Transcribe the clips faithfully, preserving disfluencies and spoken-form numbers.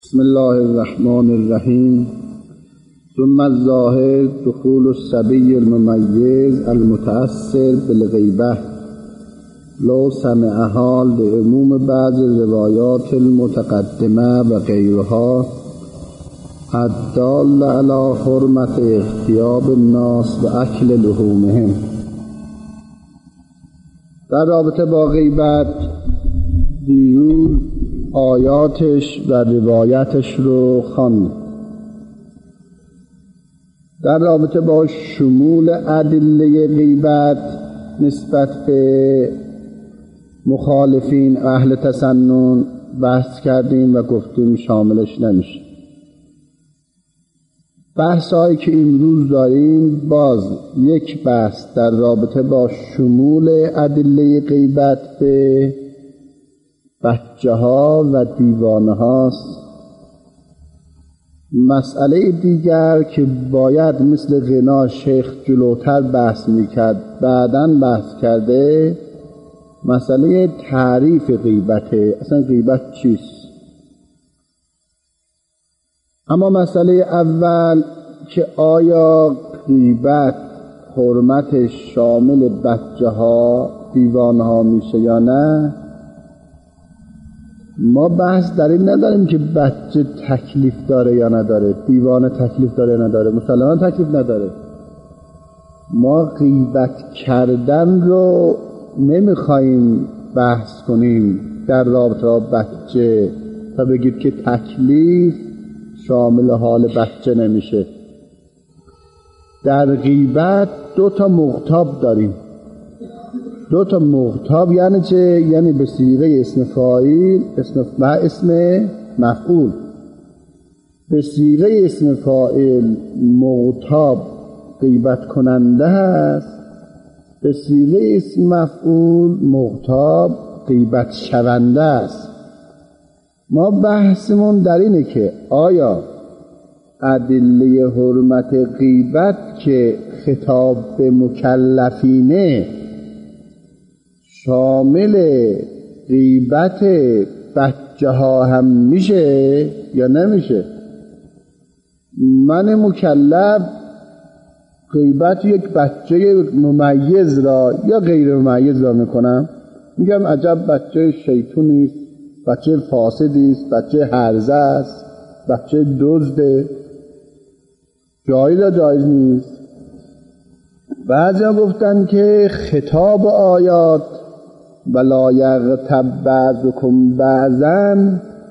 بسم الله الرحمن الرحیم. ثم الظاهر دخول الصبی الممیز المتأثر بالغیبة لو سمعها لعموم بعض روایات المتقدمه و غیرها الدال علی حرمت اغتیاب الناس و اکل لحومهم. در رابطه با غیبت دیروز آیاتش و روایتش رو خواندیم. در رابطه با شمول ادله غیبت نسبت به مخالفین اهل تسنن بحث کردیم و گفتیم شاملش نمیشه. بحثایی که امروز داریم باز یک بحث در رابطه با شمول ادله غیبت به بچه ها و دیوانه هاست. مسئله دیگر که باید مثل غنا شیخ جلوتر بحث میکرد بعداً بحث کرده مسئله تعریف غیبته. اصلا غیبت چیست؟ اما مسئله اول که آیا غیبت حرمتش شامل بچه ها دیوانه ها میشه یا نه، ما بحث در این نداریم که بچه تکلیف داره یا نداره، دیوانه تکلیف داره یا نداره، مسلمان تکلیف نداره. ما غیبت کردن رو نمیخواییم بحث کنیم در رابطه با بچه تا بگید که تکلیف شامل حال بچه نمیشه. در غیبت دو تا مغتاب داریم. دو تا مغتاب یعنی چه؟ یعنی به صیغه اسم فاعل اسم و اسم مفعول. به صیغه اسم فاعل مغتاب غیبت کننده است، به صیغه اسم مفعول مغتاب غیبت شونده است. ما بحثمون در اینه که آیا ادله حرمت غیبت که خطاب به مکلفینه شامل غیبت بچه ها هم میشه یا نمیشه؟ من مکلف غیبت یک بچه ممیز را یا غیر ممیز را میکنم، میگم عجب بچه شیطونی است، بچه فاسدی است، بچه هرزه است، بچه دزده، جایز یا جایز نیست؟ بعضی ها گفتن که خطاب آیات ولا یغتب بعضکم بعضا،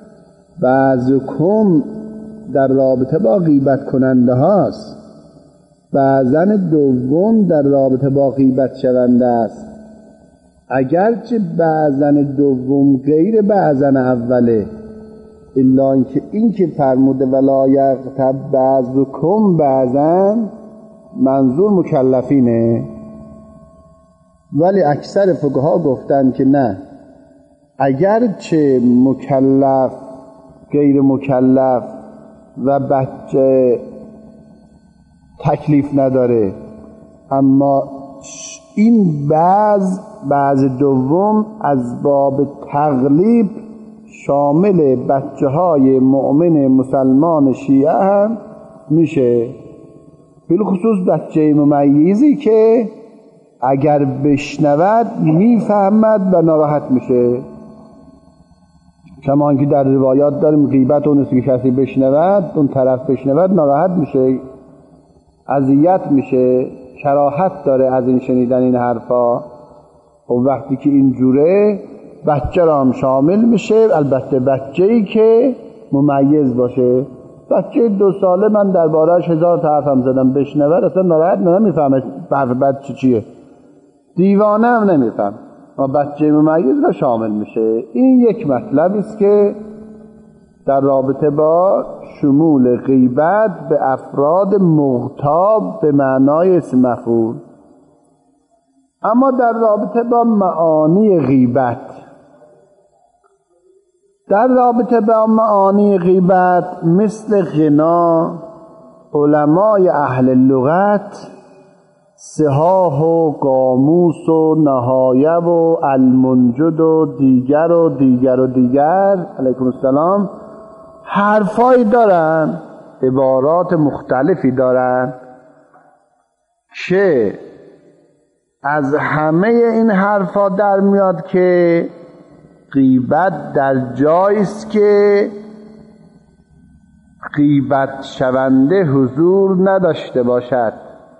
بعضکم در رابطه با غیبت کننده هاست، بعضن دوم در رابطه با غیبت شونده است. اگرچه بعضن دوم غیر بعضن اوله، الا اینکه این که فرموده ولا یغتب بعضکم بعضا منظور مکلفینه. ولی اکثر فقها گفتن که نه، اگرچه مکلف غیر مکلف و بچه تکلیف نداره، اما این بعض بعض دوم از باب تغلیب شامل بچه های مؤمن مسلمان شیعه هم میشه، بالخصوص بچه ممیزی که اگر بشنود میفهمد و ناراحت میشه. کما اینکه در روایات داریم غیبت اون است که کسی بشنود، اون طرف بشنود ناراحت میشه، اذیت میشه، کراهت داره از این شنیدن این حرفا. و وقتی که اینجوره بچه را هم شامل میشه، البته بچه‌ای که ممیز باشه. بچه دو ساله من درباره‌اش هزار تا حرف هم زدم، بشنود اصلا ناراحت نمیفهمه حرف بچه چیه، دیوانه هم نمیفهم، اما بچه ممیز را شامل میشه. این یک مطلب است که در رابطه با شمول غیبت به افراد مغتاب به معنای اسم مفعول. اما در رابطه با معانی غیبت، در رابطه با معانی غیبت مثل غنا، علمای اهل لغت صحاح و قاموس و نهایه و المنجد و دیگر و دیگر و دیگر علیکم السلام حرفایی دارن، عبارات مختلفی دارن که از همه این حرفا در میاد که غیبت در جاییست که غیبت شونده حضور نداشته باشد.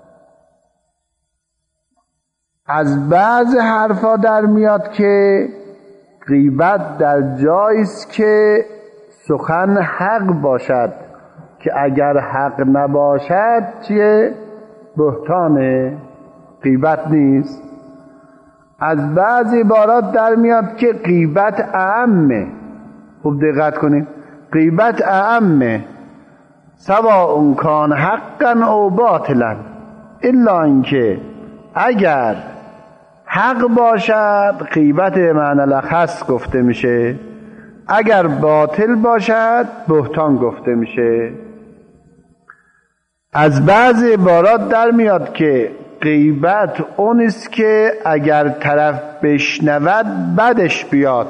از بعض حرفا در میاد که غیبت در جاییست که سخن حق باشد، که اگر حق نباشد چیه؟ بهتانه، غیبت نیست. از بعض عبارات در میاد که غیبت اعمه. خوب دقت کنید، غیبت اعمه، سواء کان حقا او باطلا، الا اینکه اگر حق باشد غیبت معنی الاخص گفته میشه، اگر باطل باشد بهتان گفته میشه. از بعض عبارات در میاد که غیبت اونیست که اگر طرف بشنود بدش بیاد.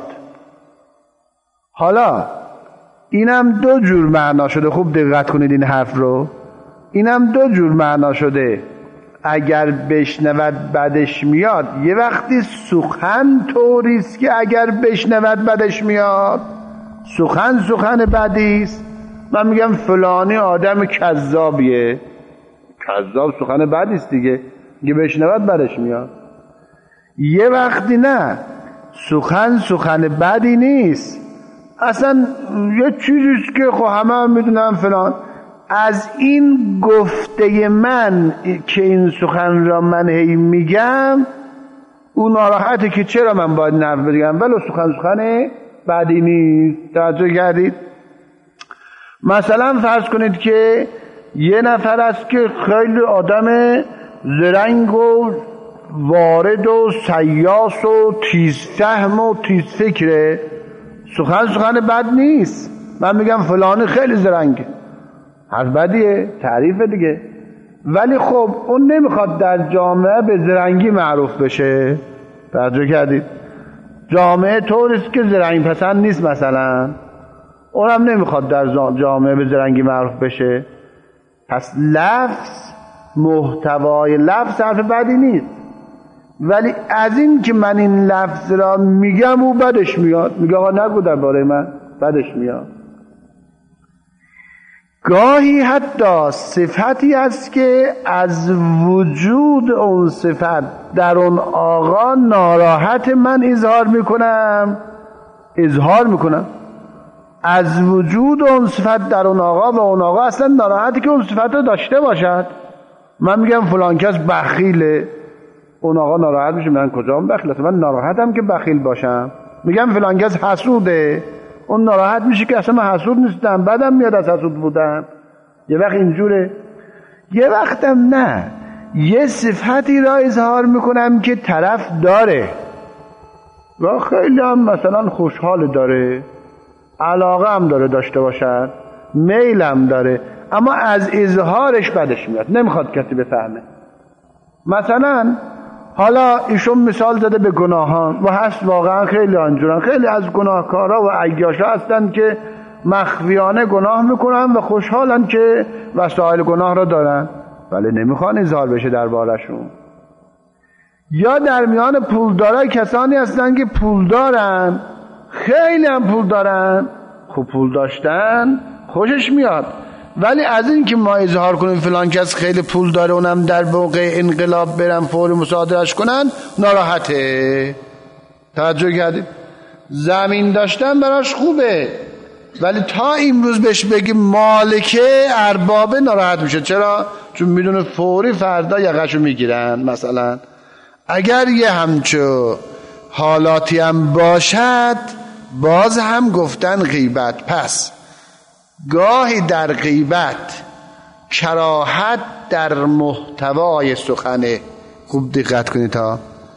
حالا اینم دو جور معنا شده، خوب دقت کنید این حرف رو، اینم دو جور معنا شده. اگر بشنود بدش میاد، یه وقتی سخن طوریست که اگر بشنود بدش میاد، سخن سخن بدیست. من میگم فلانی آدم کذابیه، کذاب سخن بدیست دیگه، که بشنود بدش میاد. یه وقتی نه، سخن سخن بدی نیست، اصلا یه چیزیست که خب همه هم میدونم فلان، از این گفته من که این سخن را من هی میگم اون ناراحته که چرا من باید نفع بگم، ولی سخن سخن بدی نیست. توجه کردید؟ مثلا فرض کنید که یه نفر است که خیلی آدم زرنگ و وارد و سیاس و تیزفهم و تیزفکره، سخن سخن بد نیست. من میگم فلانی خیلی زرنگه، حرف بدیه، تعریف دیگه، ولی خب اون نمیخواد در جامعه به زرنگی معروف بشه. توجه کردید؟ جامعه طوریست که زرنگ پسند نیست مثلا، اونم نمیخواد در جامعه به زرنگی معروف بشه. پس لفظ، محتوای لفظ حرف بدی نیست، ولی از این که من این لفظ را میگم او بدش میاد، میگه آقا نگو درباره من، بدش میاد. گاهی حتی صفتی است که از وجود اون صفت در اون آقا ناراحت من اظهار میکنم اظهار میکنم از وجود اون صفت در اون آقا، و اون آقا اصلا ناراحتی که اون صفت رو داشته باشد. من میگم فلان کس بخیله، اون آقا ناراحت میشه، من کجام بخیل، اصلا من ناراحتم که بخیل باشم. میگم فلان کس حسوده، اون ناراحت میشه که اصلا من حسود نیستم، بدم میاد از حسود بودم. یه وقت اینجوره، یه وقتم نه، یه صفتی را اظهار میکنم که طرف داره و خیلی هم مثلا خوشحال داره، علاقه هم داره داشته باشد، میل هم داره، اما از اظهارش بدش میاد، نمیخواد کسی بفهمه. مثلا حالا ایشون مثال زده به گناهان و هست، واقعا خیلی آنجورن، خیلی از گناهکارا و عیاشا هستن که مخفیانه گناه میکنن و خوشحالن که وسایل گناه را دارن، ولی نمیخوان اظهار بشه دربارشون. یا در میان پولدارای کسانی هستن که پول دارن، خیلی هم پول دارن، خوب پول داشتن خوشش میاد، ولی از این که ما اظهار کنیم فلان کس خیلی پول داره، اونم در موقع انقلاب برن فوری مصادرش کنن، ناراحته. توجه کردید؟ زمین داشتن براش خوبه، ولی تا امروز بهش بگیم مالکه اربابه ناراحت میشه. چرا؟ چون میدونه فوری فردا یقشو میگیرن. مثلا اگر یه همچو حالاتی هم باشد، باز هم گفتن غیبت. پس گاهی در غیبت کراهت در محتوای سخنه، خوب دقت کنید ها.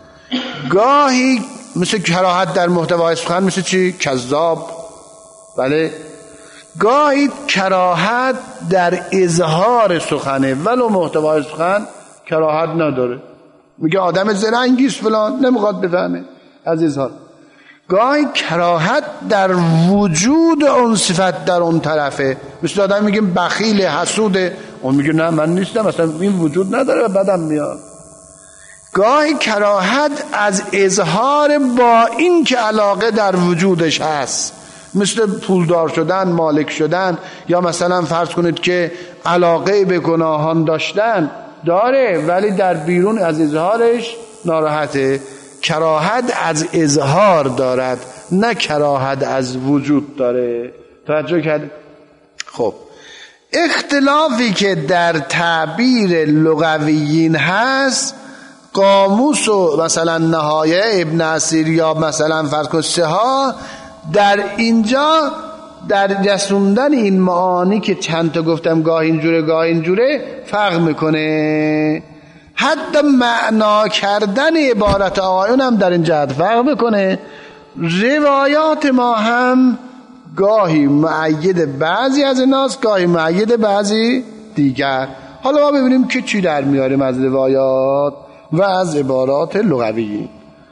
گاهی مثل کراهت در محتوای سخن مثل چی؟ کذاب. بله. گاهی کراهت در اظهار سخنه، ولو محتوای سخن کراهت نداره، میگه آدم زرنگیست فلان، نمیخواد بفهمه از اظهار. گاهی کراهت در وجود اون صفت در اون طرفه. مثل آدم میگیم بخیل، حسوده، اون میگه نه من نیستم، اصلا این وجود نداره و بدم میاد. گاهی کراهت از اظهار با این که علاقه در وجودش هست، مثل پولدار شدن، مالک شدن، یا مثلا فرض کنید که علاقه به گناهان داشتن داره ولی در بیرون از اظهارش ناراحته. کراهت از اظهار دارد، نه کراهت از وجود داره. توجه کرد؟ خب اختلافی که در تعبیر لغویین هست، قاموس و مثلا نهایه ابن اسیر یا مثلا فرض کن سها در اینجا در رسوندن این معانی که چند تا گفتم گاه اینجوره گاه اینجوره فرق میکنه. حتی معنا کردن عبارت آقایون هم در این جهت فرق میکنه. روایات ما هم گاهی مؤید بعضی از ایناست، گاهی مؤید بعضی دیگر. حالا ما ببینیم که چی در میاریم از روایات و از عبارات لغوی.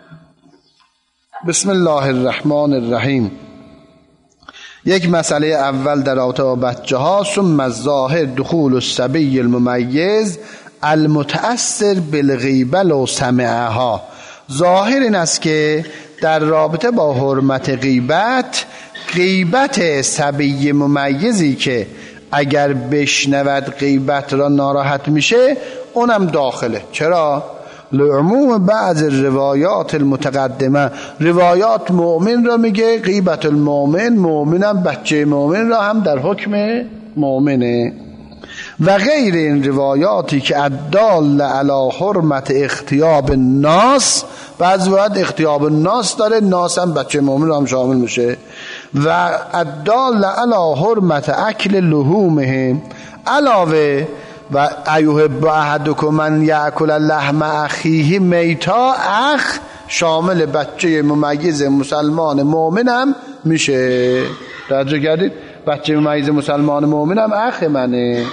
بسم الله الرحمن الرحیم. یک مسئله اول در رابطه با بچه ها. ثم الظاهر دخول الصبی الممیز المتأثر بالغیبه لو سمعها. ظاهر این است که در رابطه با حرمت غیبت، غیبت صبی ممیزی که اگر بشنود غیبت را ناراحت میشه اونم داخله. چرا؟ لعموم بعض روایات المتقدمه، روایات مؤمن را میگه غیبت المؤمن، مؤمنم بچه مؤمن را هم در حکم مؤمنه. و غیر این روایاتی که الدال علی حرمت اختیاب الناس، بعض روایات اختیاب الناس داره، ناس هم بچه مؤمن را هم شامل میشه. و الدال علی حرمت اکل لحومهم، علاوه و ایحب احدکم من یأکل لحم اخیه میتا، اخ شامل بچه ممیز مسلمان مؤمن هم میشه. توجه کردید؟ بچه ممیز مسلمان مؤمن هم اخ منه.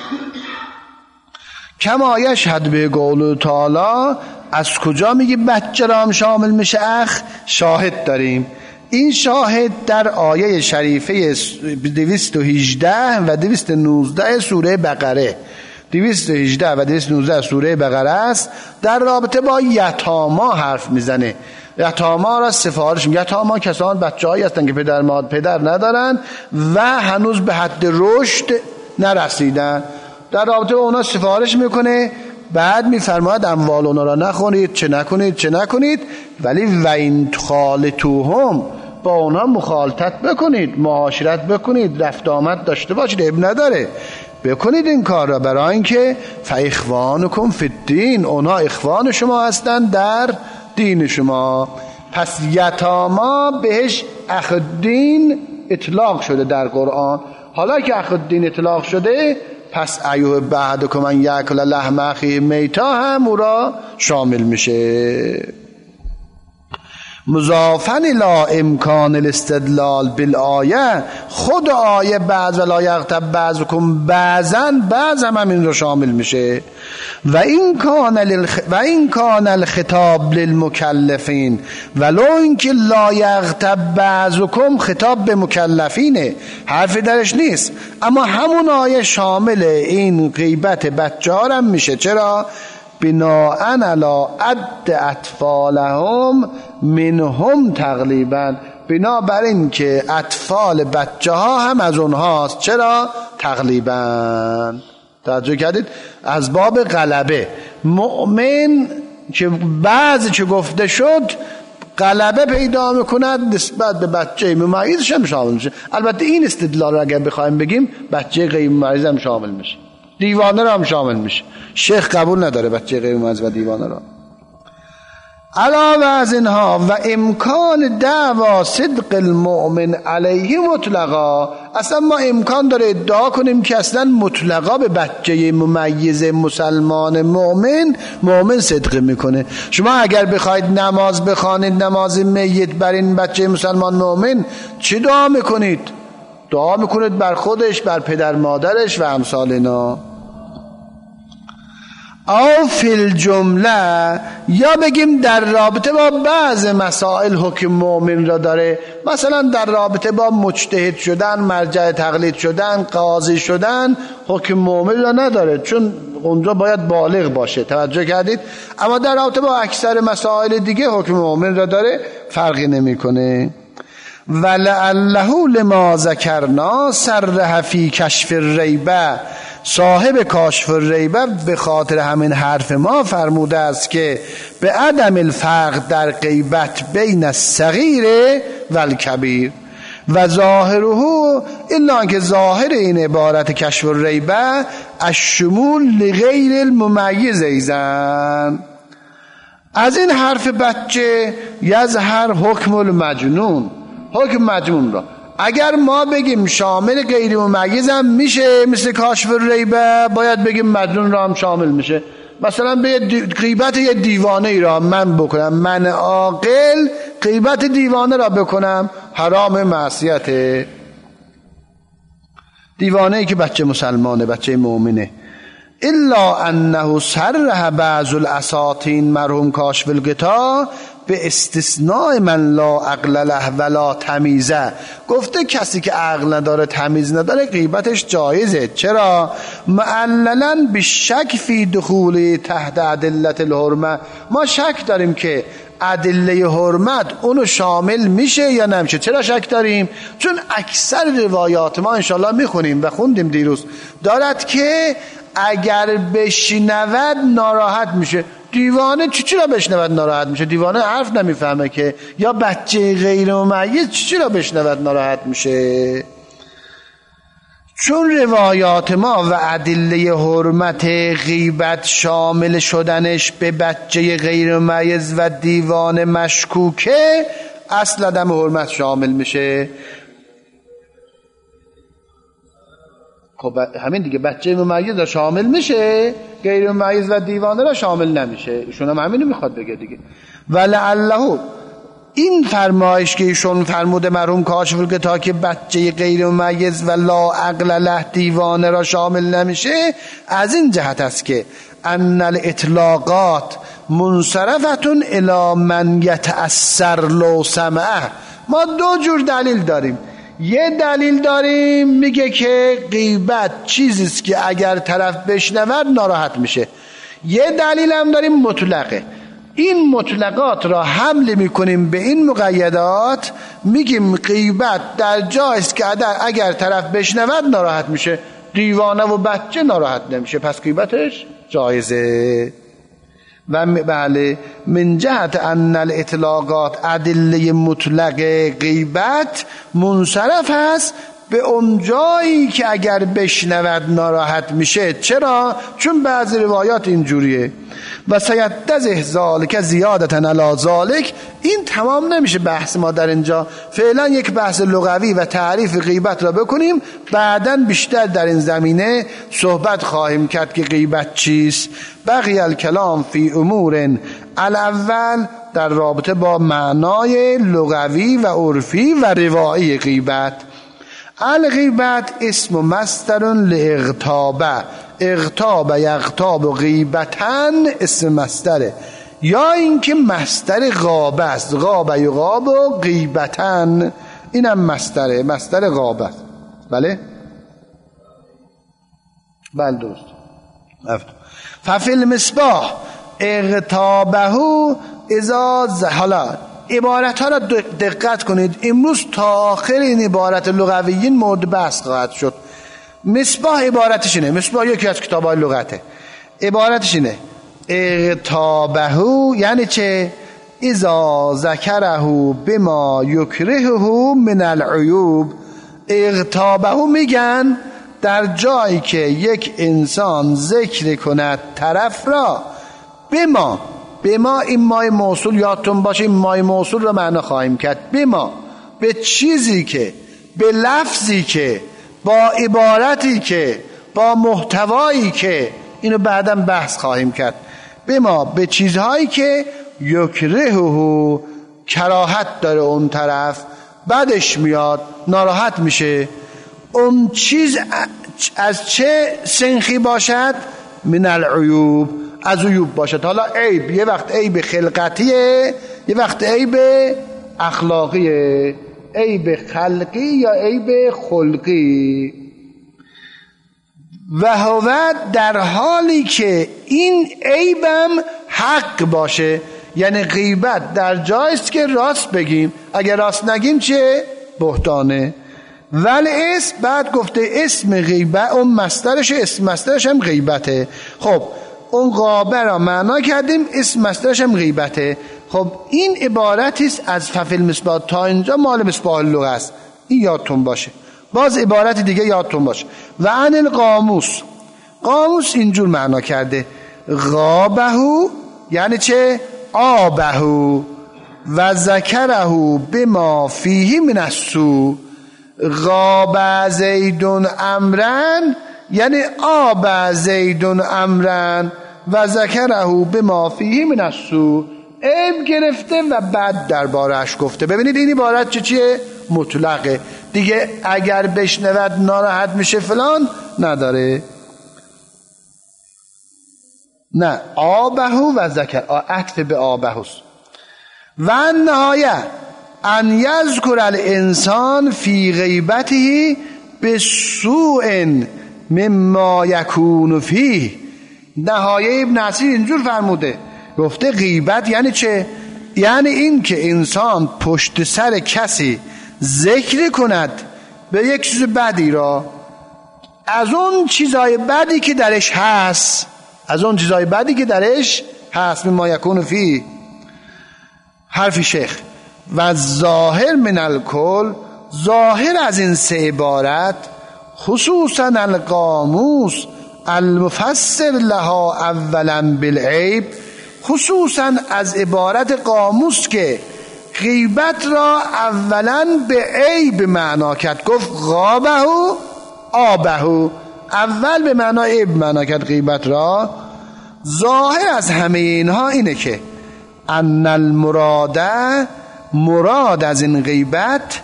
کما یشهد به قول تعالی، از کجا میگی بچه را هم شامل میشه اخ؟ شاهد داریم. این شاهد در آیه شریفه دویست و هجده و دویست و نوزده سوره بقره، دویست و هجده و دویست و نوزده سوره بقره است. در رابطه با یتاما حرف میزنه. یتاما را سفارش میگه. یتاما کسان بچه‌هایی هستند که پدر مادر پدر ندارن و هنوز به حد رشد نرسیدن. در رابطه با اونا سفارش میکنه. بعد میفرماید اموال اونا را نخورید، چه نکنید چه نکنید، ولی و این خالطوهم، با اونا مخالطت بکنید، معاشرت بکنید، رفت آمد داشته باشید، اب نداره، بکنید این کار را، برای اینکه فاخوانکم فی الدین، اونا اخوان شما هستند در دین شما. پس یتاما بهش اخ الدین اطلاق شده در قرآن. حالا که اخ الدین اطلاق شده، پس ایحب احدکم ان یأکل لحم اخیه میتا هم او را شامل میشه. مضافن لا امکان الاستدلال بالآیه، خود آیه بعض ولا یغتب بعضکم بعضا، بعض هم, هم این رو شامل میشه. و این کان للخ... و این کان الخطاب للمکلفین ولو اینکه لا یغتب بعضکم خطاب به مکلفینه، حرفی درش نیست، اما همون آیه شامل این غیبت بچه ها هم میشه. چرا؟ بناءً علی عد اطفالهم منهم تقریبا، بنابر این که اطفال بچه ها هم از اونهاست. چرا؟ تقریبا. توجه کردید؟ از باب غلبه. مؤمن که بعضی که گفته شد غلبه پیدا میکند نسبت به بچه ممیزش هم شامل میشه. البته این استدلال رو اگر بخوایم بگیم بچه غیر ممیز هم شامل میشه، دیوانه را هم شامل میشه. شیخ قبول نداره بچه غیر ممیز و دیوانه را. علاوه از اینها و امکان دعوا صدق المؤمن علیه مطلقا، اصلا ما امکان داره ادعا کنیم که اصلا مطلقا به بچه ممیز مسلمان مؤمن مؤمن صدق میکنه. شما اگر بخواید نماز بخوانید، نماز میت بر این بچه مسلمان مؤمن، چی دعا میکنید؟ دعا میکنید بر خودش، بر پدر مادرش و امثال اینا. او فی الجمله، یا بگیم در رابطه با بعض مسائل حکم مؤمن را داره، مثلا در رابطه با مجتهد شدن، مرجع تقلید شدن، قاضی شدن حکم مؤمن را نداره، چون اونجا باید بالغ باشه. توجه کردید؟ اما در رابطه با اکثر مسائل دیگه حکم مؤمن را داره، فرقی نمیکنه. ولعله لما ذکرنا صرح فی کشف الریبه، صاحب کاشف الریبه به خاطر همین حرف ما فرموده است که به عدم الفرق در غیبت بین الصغیر و الکبیر و ظاهره، الا که ظاهر این عبارت کشف الریبه الشمول لغیر الممیز ایزن، از این حرف بچه یظهر حکم المجنون، حکم مجنون را اگر ما بگیم شامل غیر ممیز هم میشه مثل کاشف الریبه، باید بگیم مجنون را هم شامل میشه. مثلا به غیبت یه دیوانه ای را من بکنم، من عاقل غیبت دیوانه را بکنم، حرام معصیته. دیوانه ای که بچه مسلمانه، بچه مؤمنه. الا انه صرح بعض الاساطین مرحوم کاشف الغطا به استثناء من لا عقل له ولا تمیزه، گفته کسی که عقل نداره تمیز نداره غیبتش جایزه. چرا؟ معللا بالشک فی دخول تحت ادله الحرمه، ما شک داریم که ادله حرمت اونو شامل میشه یا نمیشه. چرا شک داریم؟ چون اکثر روایات ما انشالله میخونیم و خوندیم دیروز دارد که اگر بشنود ناراحت میشه. دیوانه چی چی را بشنود ناراحت میشه؟ دیوانه حرف نمیفهمه که. یا بچه غیر ممیز چی چی را بشنود ناراحت میشه؟ چون روایات ما و ادله حرمت غیبت شامل شدنش به بچه غیر ممیز و دیوانه مشکوکه، اصل عدم حرمت شامل میشه. خب همین دیگه، بچه ممیز را شامل میشه، غیر ممیز و دیوانه را شامل نمیشه. ایشون هم همینو میخواد بگه دیگه. ولعله این فرمایش که ایشون فرموده مرحوم کاشف الغطا که بچه غیر ممیز و لا عقل له دیوانه را شامل نمیشه، از این جهت است که ان الاطلاقات منصرفتون الی من یتأثر لو سمعه. ما دو جور دلیل داریم. یه دلیل داریم میگه که غیبت چیزیست که اگر طرف بشنود ناراحت میشه. یه دلیل هم داریم مطلقه. این مطلقات را حمل میکنیم به این مقیدات، میگیم غیبت در جایست که اگر طرف بشنود ناراحت میشه، دیوانه و بچه ناراحت نمیشه، پس غیبتش جایزه. و بله من جهت ان الاطلاقات ادله مطلق غیبت منصرف هست به اون جایی که اگر بشنود ناراحت میشه. چرا؟ چون بعضی روایات اینجوریه. و سیتضح ذالک زیادتا علی ذالک. این تمام نمیشه بحث ما در اینجا، فعلا یک بحث لغوی و تعریف غیبت را بکنیم، بعداً بیشتر در این زمینه صحبت خواهیم کرد که غیبت چیست. بقی الکلام فی امور، الاول در رابطه با معنای لغوی و عرفی و روایی غیبت. الغیبت اسم مصدر لاغتابه، اغتاب یغتاب غیبتن اسم مصدره، یا اینکه مصدر غابه است، غابه یغاب و غیبتن اینم مصدره، مصدر غابه است. بله بله درست. ففی المصباح اغتابه اذا، حالا عبارت ها را دقت کنید، امروز تا آخر این عبارت لغویین مورد بحث خواهد شد. مصباح عبارتش اینه، مصباح یکی از کتاب های لغته، عبارتش اینه اغتابه یعنی چه؟ اذا ذکره بما یکرهه من العیوب. اغتابه میگن در جایی که یک انسان ذکر کند طرف را بما، بما این مای موصول یادتون باشه، این مای موصول رو معنا خواهیم کرد. بما به چیزی که، به لفظی که، با عبارتی که، با محتوایی که، اینو بعداً بحث خواهیم کرد. بما به چیزهایی که یکرهه کراهت داره اون طرف، بدش میاد، ناراحت میشه. اون چیز از چه سنخی باشد؟ من العیوب، از عیوب باشد. حالا عیب یه وقت عیب خلقتیه، یه وقت عیب اخلاقیه، عیب خلقی یا عیب خلقی. و هو در حالی که این عیبم حق باشه، یعنی غیبت در جایست که راست بگیم، اگر راست نگیم چه؟ بهتانه. ولی اسم بعد گفته اسم غیبت اون مصدرش، اسم مصدرش هم غیبته. خب اون غابه را معنا کردیم، اسم مصدرش هم غیبته. خب این عبارتی است از ففل مصباح، تا اینجا مال مصباح اللغه است، این یادتون باشه. باز عبارت دیگه یادتون باشه. و عن القاموس، قاموس اینجور معنا کرده غابهو یعنی چه؟ آبهو و ذکرهو بما فیه من السوء. غاب زیدون امرن یعنی آب زیدون امرن و ذکرهو بما فیه من السوء، عیب گرفته و بد دربارش گفته. ببینید این عبارت چه چیه؟ مطلقه دیگه، اگر بشنود ناراحت میشه فلان نداره. نه، آبهو و ذکر، عطف به آبهوست. و نهایه ان یذکر الانسان فی غیبته بسوء مما یکون فیه. نهایه ابن عصیر اینجور فرموده، گفته غیبت یعنی چه؟ یعنی این که انسان پشت سر کسی ذکر کند به یک چیز بدی را، از اون چیزای بدی که درش هست، از اون چیزای بدی که درش هست مما یکون فیه. حرف شیخ و ظاهر من الکل، ظاهر از این سه عبارت، خصوصا القاموس المفسر لها اولا بالعیب، خصوصا از عبارت قاموس که غیبت را اولا به عیب معنا کرد، گفت غابهو آبهو، اول به معنا عیب معنا کرد غیبت را. ظاهر از همه اینها اینه که ان المراده، مراد از این غیبت،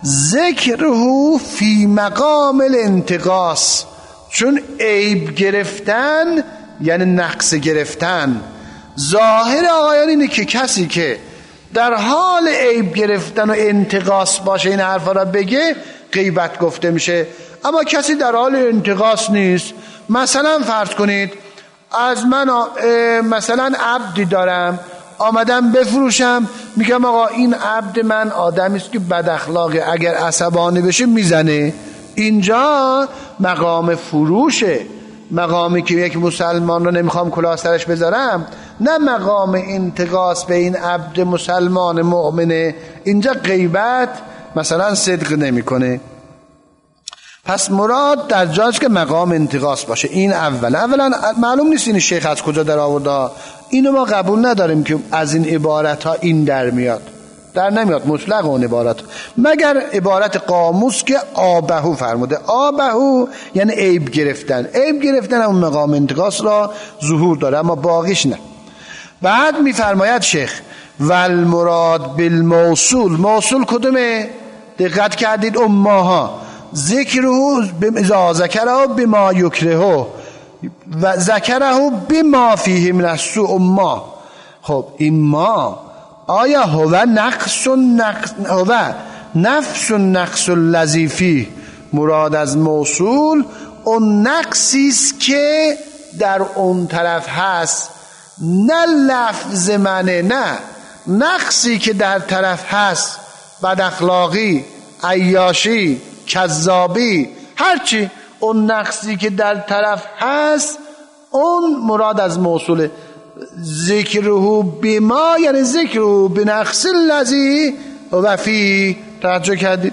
ذکره فی مقام الانتقاص، چون عیب گرفتن یعنی نقص گرفتن. ظاهر آقایان اینه که کسی که در حال عیب گرفتن و انتقاص باشه این حرفا را بگه غیبت گفته میشه. اما کسی در حال انتقاص نیست، مثلا فرض کنید از من مثلا عبدی دارم آمدم بفروشم، میگم آقا این عبد من آدمی است که بد اخلاقه، اگر عصبانی بشه میزنه. اینجا مقام فروشه، مقامی که یک مسلمان رو نمیخوام کلاه سرش بذارم، نه مقام انتقاص به این عبد مسلمان مؤمنه. اینجا غیبت مثلا صدق نمیکنه. پس مراد در جاش که مقام انتقاص باشه. این اولا اولا معلوم نیست این شیخ از کجا در آورده، اینو ما قبول نداریم که از این عبارت ها این در میاد، در نمیاد مطلق اون عبارت، مگر عبارت قاموس که آبهو فرموده. آبهو یعنی عیب گرفتن، عیب گرفتن اون مقام انتقاص را ظهور داره، اما باقیش نه. بعد میفرماید شیخ والمراد بالموصول، موصول کدومه؟ دقت کردید اماها ذکره بما ذکره بما یکرهه و ذکره بما فیه من السوء ما. خب این ما آیا هو نقص نقص هو نفس نقص الذی فیه، مراد از موصول اون نقصی است که در اون طرف هست، نه لفظ منه، نه نقصی که در طرف هست، بد اخلاقی، عیاشی، کذابی، هرچی اون نقصی که در طرف هست اون مراد از موصوله. ذکره بما یعنی ذکره بنقص الذی و فی. توجه کردید؟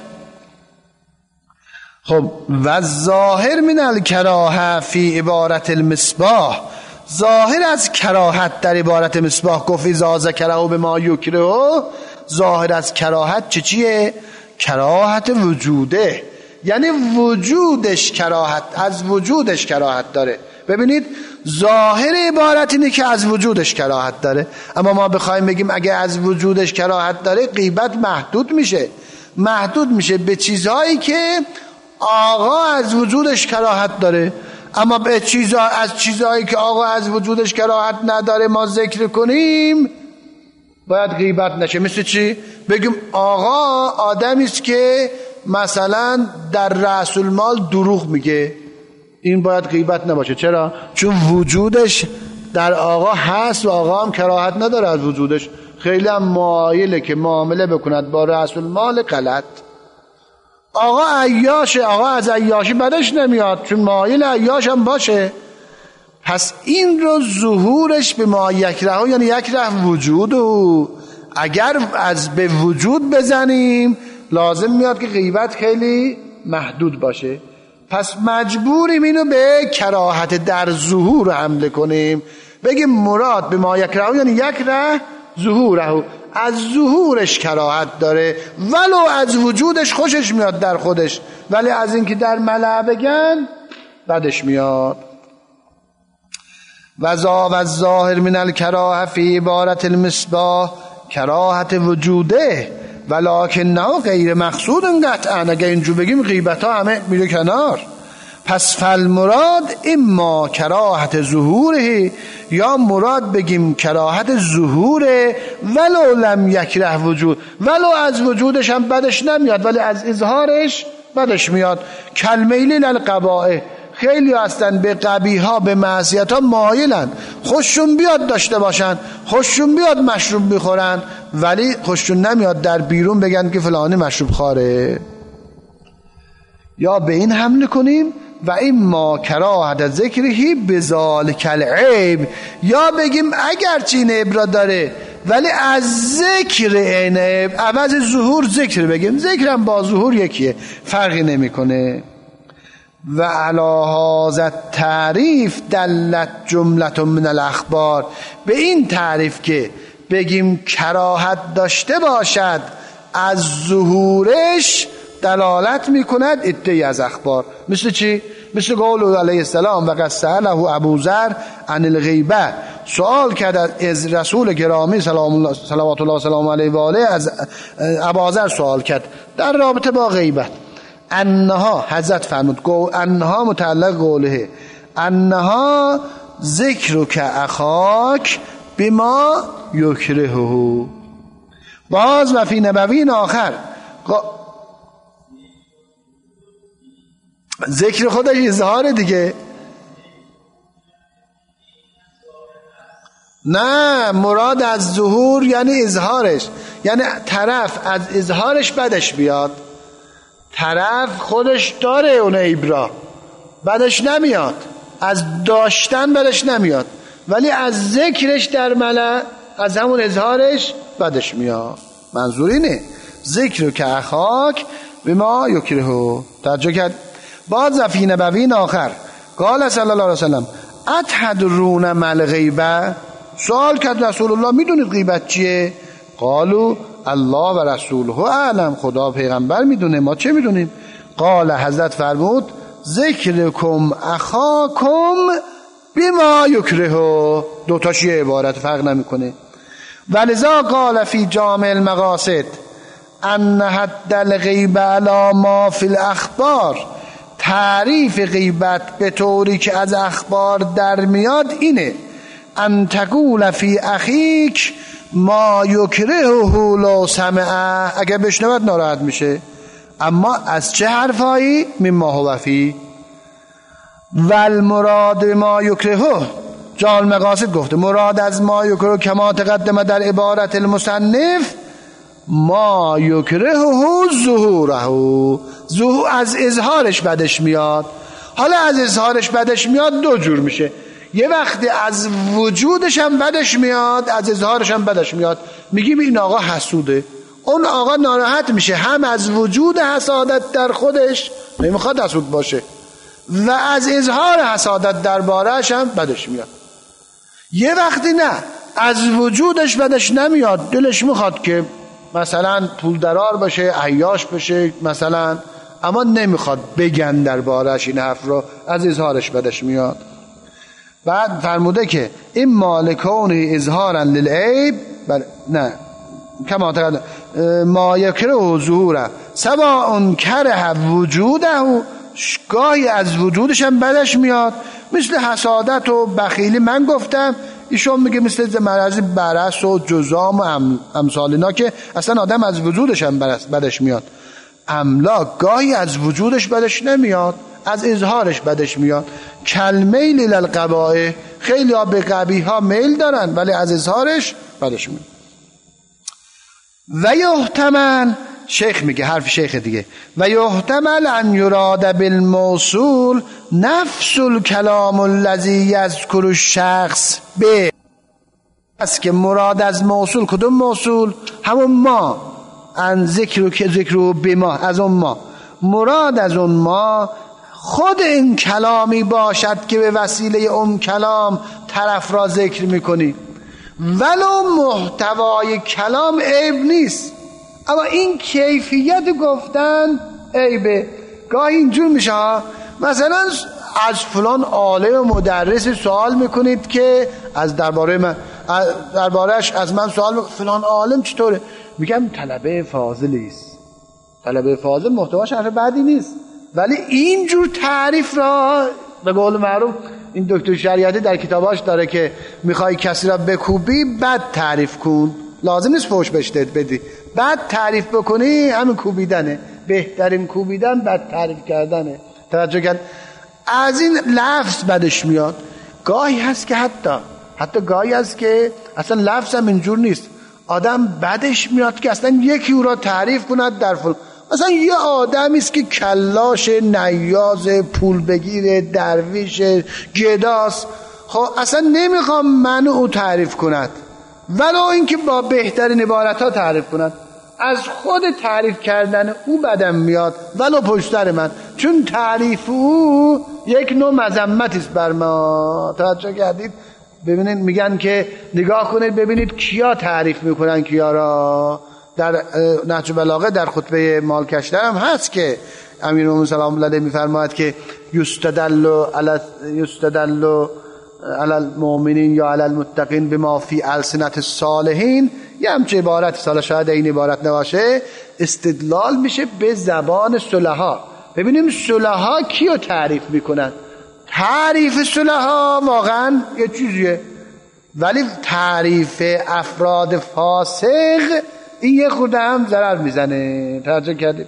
خب و ظاهر من الکراهه فی عبارت المصباح، ظاهر از کراهت در عبارت مصباح گفت اذا ذکره بما یکره، ظاهر از کراهت چه چیه؟ کراهت وجوده، یعنی وجودش کراهت، از وجودش کراهت داره. ببینید ظاهر عبارت اینه که از وجودش کراهت داره، اما ما بخوایم بگیم اگه از وجودش کراهت داره غیبت محدود میشه، محدود میشه به چیزهایی که آقا از وجودش کراهت داره. اما به چیزا از چیزایی که آقا از وجودش کراهت نداره ما ذکر کنیم باید غیبت نشه. مثل چی؟ بگیم آقا آدمی است که مثلا در رأس المال دروغ میگه، این باید غیبت نباشه. چرا؟ چون وجودش در آقا هست و آقا هم کراهت نداره از وجودش، خیلی هم مایله که معامله بکند با رأس المال غلط. آقا عیاشه، آقا از عیاشی بدش نمیاد چون مایل عیاش هم باشه. پس این رو ظهورش به ما یکره، یعنی یکره وجود، و اگر از به وجود بزنیم لازم میاد که غیبت خیلی محدود باشه. پس مجبوریم اینو به کراهت در ظهور حمله کنیم، بگیم مراد به ما یکره یعنی یکره ظهوره، از ظهورش کراهت داره ولو از وجودش خوشش میاد در خودش، ولی از اینکه در ملأ بگن بدش میاد. وذا و الظاهر من الکراهه فی عبارت المصباح کراهت وجوده ولکنه غیر مقصود قطعا. اگه اینجور بگیم غیبت ها همه میره کنار. پس فالمراد اما کراهت ظهوره، یا مراد بگیم کراهت ظهوره ولو لم یکره وجود، ولو از وجودش هم بدش نمیاد ولی از اظهارش بدش میاد. کلمیل للقبائح، خیلی هستن به قبیح ها به معصیت ها مایلن، خوششون بیاد داشته باشن، خوششون بیاد مشروب بخورن، ولی خوششون نمیاد در بیرون بگن که فلانی مشروب خواره. یا به این حمله کنیم و این ما کراهت ذکرهی بذالک العیب، یا بگیم اگرچه این عیب را داره ولی از ذکر این عیب عوض ظهور ذکر بگیم، ذکرم با ظهور یکیه، فرقی نمیکنه. و علی هذا تعریف دلت جمله من الاخبار، به این تعریف که بگیم کراهت داشته باشد از ظهورش دلالت میکند عده‌ای از اخبار. مثل چی؟ مثل قول علیه السلام و قد سأله ابوذر عن الغیبه، سوال کرد از رسول گرامی سلام الله صلوات الله سلام علیه و آله، از ابوذر سوال کرد در رابطه با غیبت. انها، حضرت فرمود انها متعلق قوله انها ذکر که اخاک بما یکرهه. باز و فی نبوین آخر ذکر خودش اظهار دیگه، نه مراد از ظهور یعنی اظهارش، یعنی طرف از اظهارش بدش بیاد، طرف خودش داره اون عیبرا بدش نمیاد، از داشتن بدش نمیاد ولی از ذکرش در ملأ از همون اظهارش بدش میاد. منظور اینه ذکر که اخاک بما یکرهه. توجه کرد؟ باز فی نبوین آخر قال صلی الله علیه وسلم اتدرون ما الغیبه، سوال کرد رسول الله میدونید غیبت چیه؟ قالوا الله و رسوله اعلم، خدا پیغمبر میدونه ما چه میدونیم. قال حضرت فرمود ذکرکم اخاکم بما یکرهه، دوتاش یه عبارت فرق نمیکنه. ولذا قال فی جامع المقاصد ان حد الغیبه علی ما فی الاخبار، تعریف غیبت به طوری که از اخبار در میاد اینه ان تقول فی اخیک ما یکرهه لو سمعه، اگه بشنود ناراحت میشه، اما از چه حرفایی؟ مما هو فی. والمراد ما یکرهه، جامع المقاصد گفته مراد از ما یکرهه کما تقدم در عبارت المصنف ما یکرهه ظهوره، ظهور از اظهارش بدش میاد. حالا از اظهارش بدش میاد دو جور میشه، یه وقتی از وجودش هم بدش میاد از اظهارش هم بدش میاد، میگیم این آقا حسوده، اون آقا ناراحت میشه هم از وجود حسادت در خودش نمیخواد حسود باشه و از اظهار حسادت در بارش هم بدش میاد. یه وقتی نه از وجودش بدش نمیاد، دلش میخواد که مثلا پول درار باشه عیاش بشه مثلا، اما نمیخواد بگن در بارش این حرف رو، از اظهارش بدش میاد. بعد فرموده که این مالکونه اظهارا للعیب نه کما تقدم ما یکره ظهوره سواء کره وجوده گاهی از وجودش هم بدش میاد، مثل حسادت و بخیلی. من گفتم ایشون میگه مثل مرض برص و جذام و امثال اینا که اصلا آدم از وجودش هم بدش میاد. املاک گاهی از وجودش بدش نمیاد، از اظهارش بدش میاد. کلمیل للقبائح، خیلی ها به قبیح ها میل دارن ولی از اظهارش بدش میاد. و یحتمل، شیخ میگه حرف شیخ دیگه، و یحتمل ان یراد بالموصول نفس الکلام الذی یذکر الشخص به، است که مراد از موصول کدوم موصول؟ همون ما، ان ذکر که ذکر به ما، از اون ما، مراد از اون ما خود این کلامی باشد که به وسیله اون کلام طرف را ذکر میکنی، ولو محتوای کلام عیب نیست، اما این کیفیت گفتن عیبه. گاهی اینجور میشه، مثلا از فلان عالم و مدرس سوال میکنید که از درباره من، دربارهش از من سوال میکنید فلان عالم چطوره؟ میگم طلبه فاضلی است. طلبه فاضل محتواش حرف بعدی نیست، ولی اینجور تعریف را به قول معروف این دکتر شریعتی در کتاباش داره که میخوای کسی را بکوبی بد تعریف کن، لازم نیست فوش بهش بدی، بد تعریف بکنی همین کوبیدنه. بهترین کوبیدن بد تعریف کردنه. توجه کن، از این لفظ بدش میاد. گاهی هست که حتی حتی گاهی هست که اصلا لفظ هم اینجور نیست، آدم بدش میاد که اصلا یکی او را تعریف کند در فلان. مثلا یه آدمی است که کلاش، نیاز، پول بگیر، درویش، گداست، خب اصلا نمیخوام من او تعریف کند، ولو اینکه با بهترین عبارت ها تعریف کند. از خود تعریف کردن او بدم میاد ولو پشتر من، چون تعریف او یک نوع مذمتی است بر ما. توجه کردید؟ ببینید میگن که نگاه کنید ببینید کیا تعریف میکنن کیا را. در نهج البلاغه در خطبه مالکشتر هم هست که امیرالمومنین سلام الله علیه میفرماید که یستدل علی یستدل علی المؤمنین یا علی المتقین بما فی السنت الصالحین. یه همچه عبارت، سالا شاید این عبارت نباشه، استدلال میشه به زبان صلحا. ببینیم صلحا کیو تعریف میکنن. تعریف صلحا واقعا یه چیزیه، ولی تعریف افراد فاسق این یه خورده هم ضرر میزنه. توجه کردید؟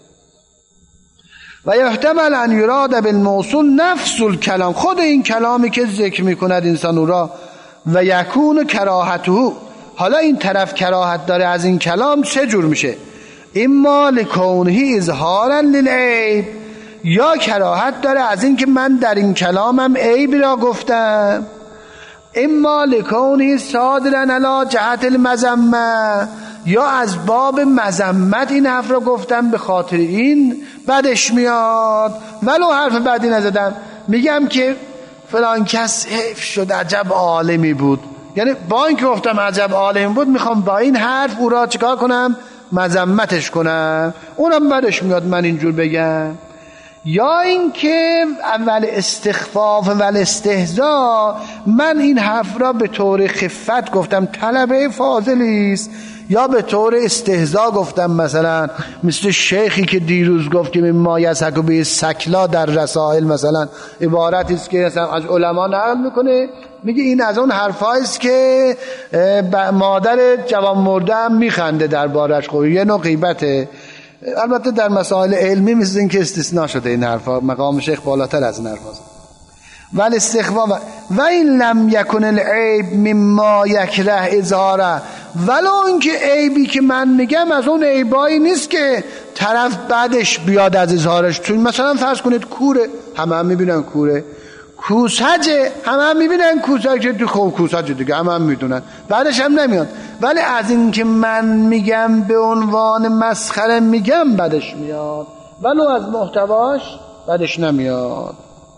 و یحتمل ان یراد بالموصول نفس الکلام، خود این کلامی که ذکر میکند انسان او را، و یکون کراهته. حالا این طرف کراهت داره از این کلام، چه جور میشه؟ اما لکونه اظهارا للعیب، یا کراهت داره از این که من در این کلامم عیبی را گفتم. اما لکونه صادرا علی جهت المذمه، یا از باب مذمت این حرف را گفتم، به خاطر این بدش میاد ولو حرف بدی نزدم. میگم که فلان کس حیف شد عجب عالمی بود، یعنی با این که گفتم عجب عالمی بود میخوام با این حرف او را چیکار کنم؟ مذمتش کنم، اونم بدش میاد من اینجور بگم. یا این که اول استخفاف و استهزاء، من این حرف را به طور خفت گفتم طلبه فاضلی است، یا به طور استهزاء گفتم، مثلا مثل شیخی که دیروز گفت که ما یسحک به سکلا در رسائل، مثلا عبارتی است که مثلا از علما نقل میکنه، میگه این از اون حرفایی است که مادر جوان مرده هم میخنده دربارش. خب یه نوع غیبته. البته در مسائل علمی مثل این که استثناء شده این حرفا، مقام شیخ بالاتر از این حرفاست. ولی استخفاف و این لم یکن العیب مما یکره اظهاره، ولو اینکه عیبی که من میگم از اون عیبایی نیست که طرف بعدش بیاد از اظهارش. چون مثلا فرض کنید کوره، همه هم میبینن کوره، کوسجه، همه هم میبینن کوسجه، تو خوب کوسجه دیگه همه هم میدونن، بعدش هم نمیاد. ولی از این که من میگم به عنوان مسخره میگم بدش میاد، ولو از محتواش بدش نمیاد.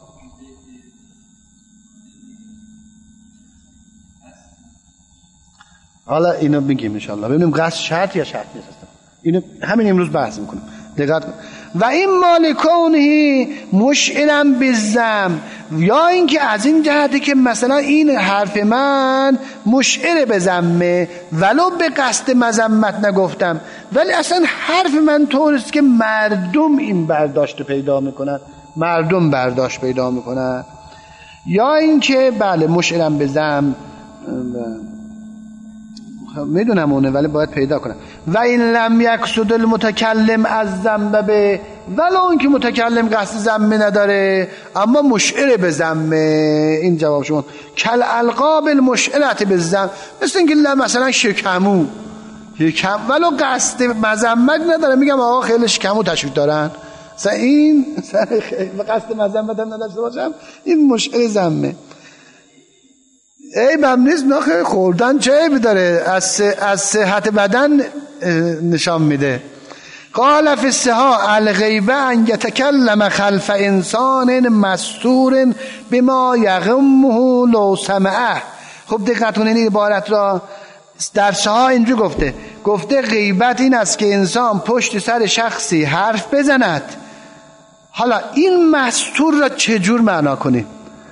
حالا اینو بگیم انشالله، ببینیم قصد شرط یا شرط نیست. اینو همین امروز بحث میکنیم، دقت کن. و این مالکونه مشعرم بالذم، یا اینکه از این جهتی که مثلا این حرف من مشعر به ذمه، ولو به قصد مذمت نگفتم، ولی اصلا حرف من طوریست که مردم این برداشت پیدا میکنن. مردم برداشت پیدا میکنن. یا اینکه بله مشعرم به ذم، میدونم اونه ولی باید پیدا کنم. و این لم یقصد المتکلم از ذنب به، ولو اون که متکلم قصد ذم نداره اما مشعر به ذم. این جواب شما. کل القاب المشعرت به ذم، مثل اینکه مثلا شکمو شکم ولو قصد مذمت نداره، میگم آقا خیلی شکمو تشویق دارن، مثلا این قصد مذمت هم نداشته باشم، این مشعر ذمه. عیب هم نیست، نخیر خوردن چه عیبی داره، از از صحت بدن نشان میده. قال فی الصحاح الغیبه ان یتکلم خلف انسان مستور بما یغمه لو سمعه. خب دقت کنین این عبارت را در صحاح اینجا گفته گفته غیبت این است که انسان پشت سر شخصی حرف بزند. حالا این مستور را چجور معنا کنیم؟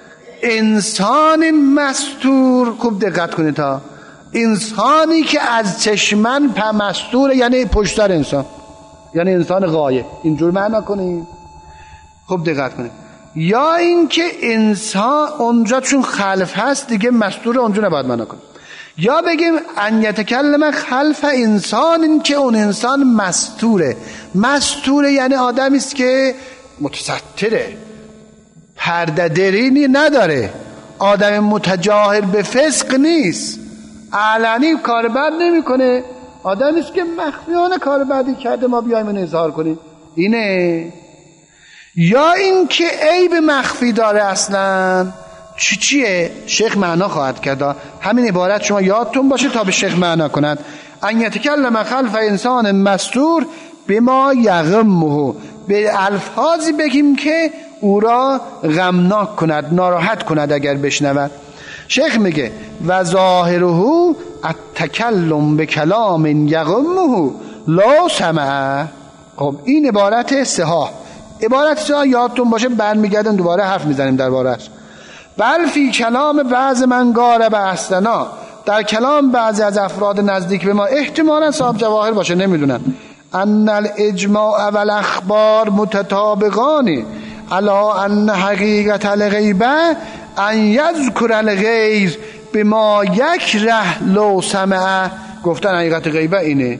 انسان مستور، خوب دقت کنید تا انسانی که از چشمن مستور، یعنی پشت سر انسان، یعنی انسان غایب، اینجور معنا کنید. خوب دقت کنید. یا این که انسان اونجا چون خلف هست دیگه مستور اونجا نباید معنا کنید. یا بگیم ان یتکلم خلف انسان، این که اون انسان مستوره. مستوره یعنی آدمی است که متستره، پرده درینی نداره، آدم متجاهر به فسق نیست، علنی کار بد نمیکنه، آدمی است که مخفیانه کار بدی کرده ما بیایم اینو اظهار کنیم، اینه. یا این که عیب مخفی داره اصلا. چی چیه؟ شیخ معنا خواهد کرد. همین عبارت شما یادتون باشه تا به شیخ معنا کند. ان یتکلم خلف انسان مستور بما یغمه، به الفاظی بگیم که او را غمناک کند، ناراحت کند اگر بشنود. شیخ میگه و ظاهره التکلم به کلام یغمه لا سمع. خب این عبارت صحاح. عبارت صحاح یادتون باشه برمیگردن دوباره حرف میزنیم درباره‌اش. بل فی کلام بعض من قارب احسنا، در کلام بعضی از افراد نزدیک به ما، احتمالا صاحب جواهر باشه نمیدونن، ان الاجماع و الاخبار متطابقان علی ان حقیقت الغیبه ان یذکر الغیر بما یکره لو سمع. گفتن حقیقت غیبه اینه.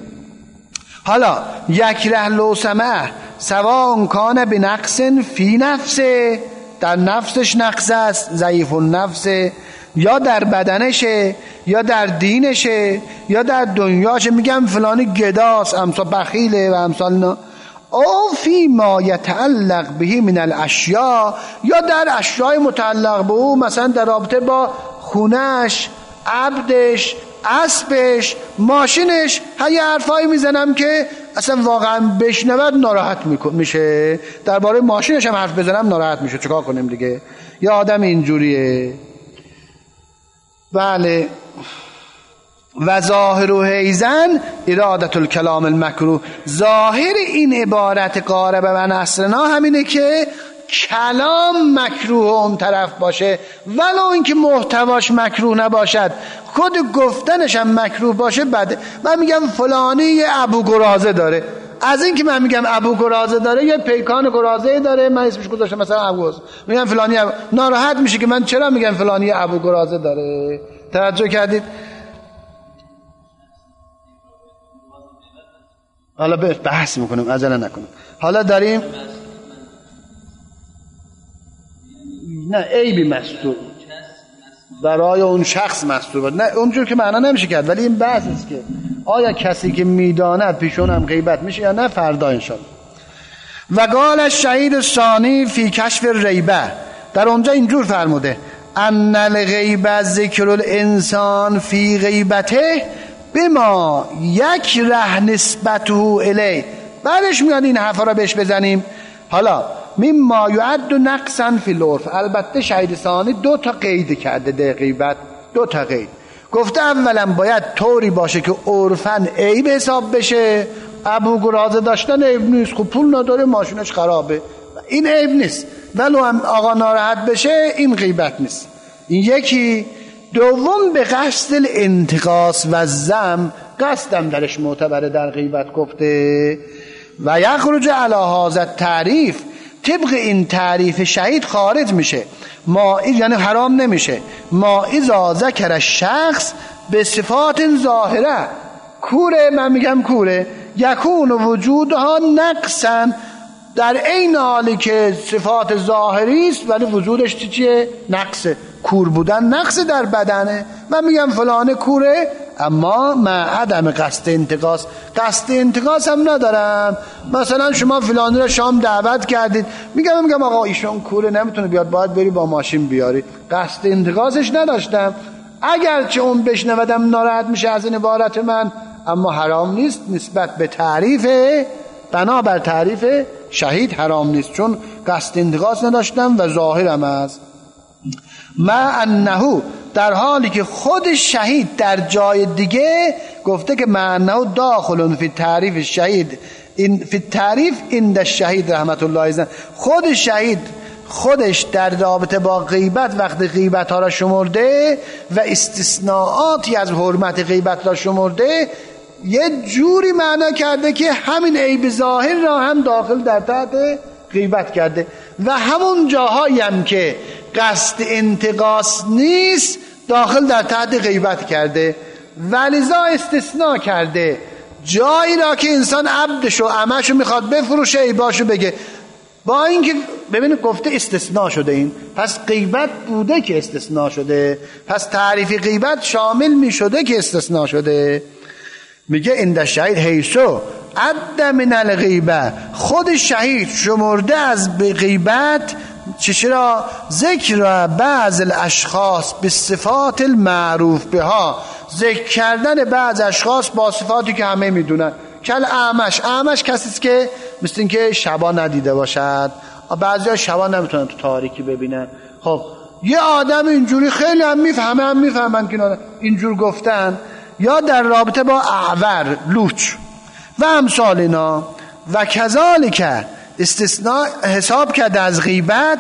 حالا یکره لو سمع سواء کان بنقص فی نفسه، در نفسش نقص است، ضعیف النفس، یا در بدنشه، یا در دینشه، یا در دنیاشه، میگم فلانی گداست، امثال بخیله و امثال اینا، او فی ما یتعلق به من الاشیاء، یا در اشیاء متعلق به او، مثلا در رابطه با خونش، عبدش، اسبش، ماشینش، هر یه حرفایی میزنم که اصلا واقعا بشنود ناراحت میشه، درباره ماشینش هم حرف بزنم ناراحت میشه، چیکار کنیم دیگه؟ یا آدم اینجوریه. بله. و ظاهر و حیزن ارادت الکلام المکروه، ظاهر این عبارت قارب من اصلنا همینه که کلام مکروه اون طرف باشه، ولو اینکه محتواش مکروه نباشد، خود گفتنش هم مکروه باشه بده. من میگم فلانی یه ابو گرازه داره، از این که من میگم ابو گرازه داره یه پیکان گرازه داره، من اسمش گذاشتم مثلا ابو گرازه، میگم فلانی ابو... ناراحت میشه که من چرا میگم فلانی ابو گرازه داره. توجه کردید؟ حالا بحث میکنیم، عجله نکنیم. حالا داریم نه عیبی مستور برای اون شخص مستور بود، نه اونجور که معنا نمیشه کرد، ولی این بحث است که آیا کسی که میداند پیشون هم غیبت میشه یا نه، فردا انشالله. و قال الشهید الثانی فی کشف الریبه، در اونجا اینجور فرموده ان الغیبه ذکر الانسان فی غیبته بما یکره نسبته الی. بعدش میاد این حرفا را بهش بزنیم. حالا مما یعد نقصا فی العرف، البته شهید ثانی دو تا قید کرده در غیبت، دو تا قید گفته. اولا باید طوری باشه که عرفاً عیب حساب بشه، ابو گرازه داشتن عیب نیست، خب پول نداره ماشینش خرابه، این عیب نیست، ولو هم آقا ناراحت بشه این غیبت نیست. این یکی. دوم به قصد الانتقاص و ذم، قصدم درش معتبره در غیبت گفته. و یخرج علی هذا التعریف، طبق این تعریف شهید خارج میشه، ما یعنی حرام نمیشه. ما اذا ذکر الشخص به صفات ظاهره، کوره، من میگم کوره، یکون وجودها نقصا، در این حالی که صفات ظاهری است ولی وجودش چیه؟ نقصه. کور بودن نقص در بدنه. من میگم فلانه کوره اما من عدم قصد انتقاص، قصد انتقاص هم ندارم. مثلا شما فلانی رو شام دعوت کردید، میگم میگم آقا ایشون کوره نمیتونه بیاد، باید بری با ماشین بیاری، قصد انتقاصش نداشتم. اگرچه اون بشنودم ناراحت میشه از این عبارت من، اما حرام نیست نسبت به تعریف، بنابر تعریف شهید حرام نیست، چون قصد انتقاص نداشتم و ظاهرم است. ما انه، در حالی که خود شهید در جای دیگه گفته که ما انه داخل فی تعریف شهید، این فی تعریف عند الشهید رحمت الله علیه، خود شهید خودش در رابطه با غیبت وقت غیبت ها را شمرده و استثناءاتی از حرمت غیبت را شمرده، یه جوری معنا کرده که همین عیب ظاهر را هم داخل در تحت غیبت کرده و همون جاهایی هم که قصد انتقاص نیست داخل در تحت غیبت کرده، ولذا استثناء کرده جایی را که انسان عبدشو عمشو میخواد بفروشه عیباشو بگه، با اینکه ببینید گفته استثناء شده، این پس غیبت بوده که استثناء شده، پس تعریف غیبت شامل میشده که استثناء شده. میگه عند شهید حیثو عد من الغیبه، خود شهید شمرده از غیبت چرا ذکر بعض الاشخاص به صفات المعروف بها، ذکر کردن بعض اشخاص با صفاتی که همه میدونن. کل اعمش، اعمش کسی است که مثل این که شبا ندیده باشد، بعضیا شبا نمیتونن تو تاریکی ببینن. خب یه آدم اینجوری خیلی هم میفهمه، هم میفهمن که اینجور گفتن، یا در رابطه با اعور لوچ و امثال اینا. و کذالک استثناء حساب کرده از غیبت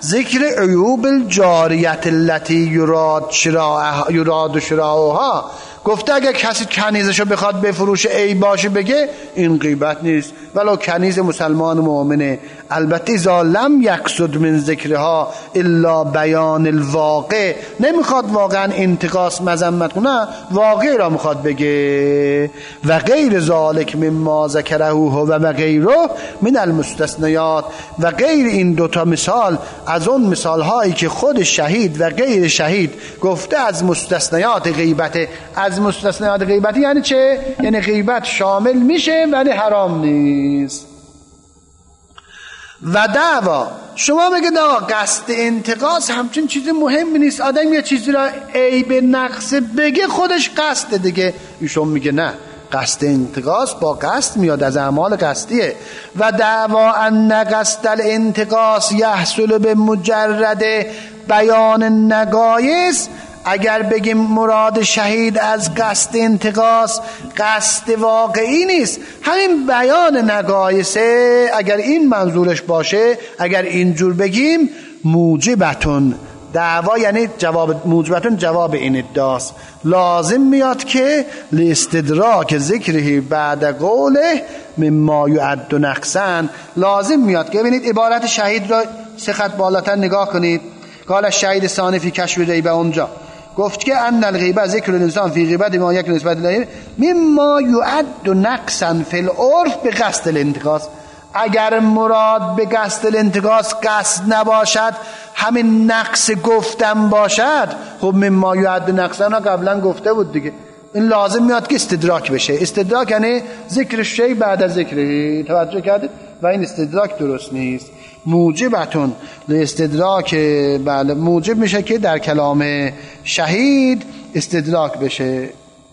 ذکر عیوب الجاریت التي یراد شراء یراد شراءها، گفته اگه کسی کنیزشو بخواد بفروشه ای باشه بگه این غیبت نیست، ولو کنیز مسلمان مؤمنه. البته اذا لم یقصد من ذکرها الا بیان الواقع، نمیخواد واقعا انتقاص مذمت کنه، واقع را میخواد بگه. و غیر ذالک مما ذکره هو و غیره من المستثنیات، و غیر این دوتا مثال از اون مثال هایی که خود شهید و غیر شهید گفته از مستثنیات غیبت. از مستثنیات غیبت یعنی چه؟ یعنی غیبت شامل میشه ولی حرام نیست. و دعوا، شما بگید آقا قصد انتقاص همچین چیزی مهمی نیست، آدم یه چیزی را عیب نقص بگه خودش قصد دیگه. ایشون میگه نه، قصد انتقاص با قصد میاد، از اعمال قصدیه. و دعوا ان قصد الانتقاص یحصل به مجرد بیان نگایس، اگر بگیم مراد شهید از قصد انتقاص قصد واقعی نیست، همین بیان نگایسه، اگر این منظورش باشه، اگر اینجور بگیم موجبتون، دعوا یعنی جواب، موجبتون جواب این ادعاست، لازم میاد که لاستدراک ذکره بعد قوله مما یعد نقصا، لازم میاد که ببینید عبارت شهید را سه خط بالاتر نگاه کنید. قال الشهید ثانی فی کشف ریبه، اونجا گفت که ان الغیبه ذکر الانسان فی غیبت ما یک نسبت الیه مما یعد نقصا فی العرف به قصد الانتقاص. اگر مراد به قصد الانتقاص قصد نباشد، همین نقص گفتم باشد، خب مما یعد نقصا قبلا گفته بود دیگه، این لازم میاد که استدراک بشه. استدراک یعنی ذکر شی بعد از ذکری، توجه کردید؟ و این استدراک درست نیست. موجبتون لاستدراک، بله موجب میشه که در کلام شهید استدراک بشه،